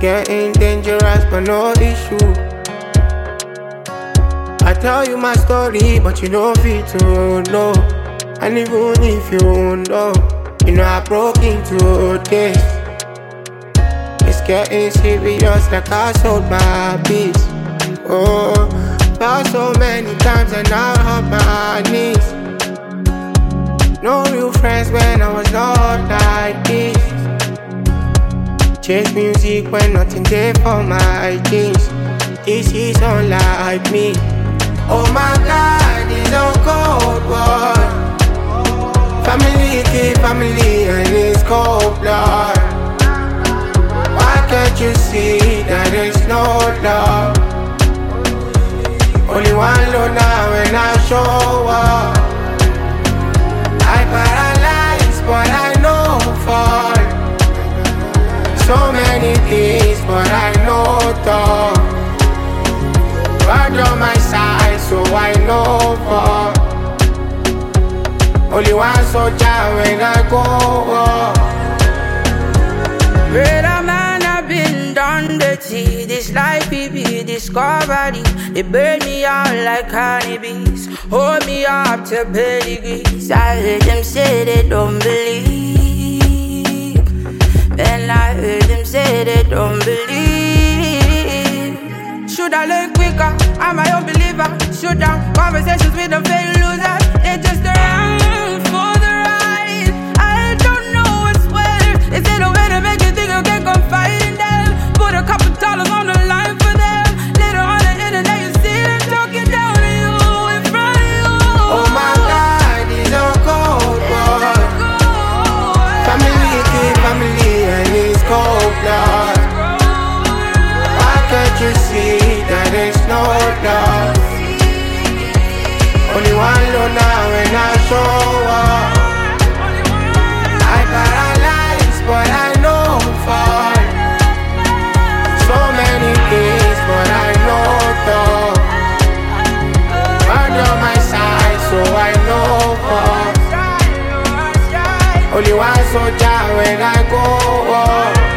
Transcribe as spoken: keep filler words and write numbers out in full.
getting dangerous, but no issue. I tell you my story, but you don't feel to know. And even if you know, you know I broke into this. It's getting serious, like I sold my peace. Oh, fell so many times and now on my knees. No real friends when I was not like this. Chase music when nothing there for my jeans. This is unlike me. Oh my God, it's a cold war. Family keep family and it's cold blood. Why can't you see that there's no love? Only one low now when I show up. I paralyze but I know fall. So many things but I know talk. God on my side so I know fall. Only one soldier when I go up. Brother man, I've been done dirty. This life it be discovery. They burn me out like cannabis. Hold me up to pedigrees. I heard them say they don't believe. Then I heard them say they don't believe. Should I learn quicker? I'm my own believer. Should I conversations with the fake losers? They just around for the ride. I don't know what's where. Is it a way to make you think you can confide in them? Put a couple dollars on the line for them. Later on the internet you see them talking down to you in front of you. Oh my God, it's a cold war. Family keep family and it's cold blood. Why can't you see that there's no love? Only one low now when I show up. I paralyze but I know fall. So many things but I know talk. God on my side so I know fall. Only one soldier when I go up.